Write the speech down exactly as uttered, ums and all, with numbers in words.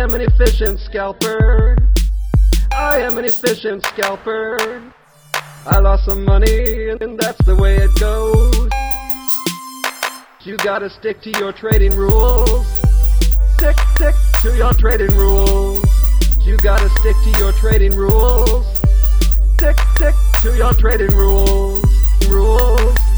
am an efficient scalper. I am an efficient scalper. I lost some money, and that's the way it goes. You gotta stick to your trading rules. Stick, stick to your trading rules. You gotta stick to your trading rules. Stick, stick to your trading rules. Rules.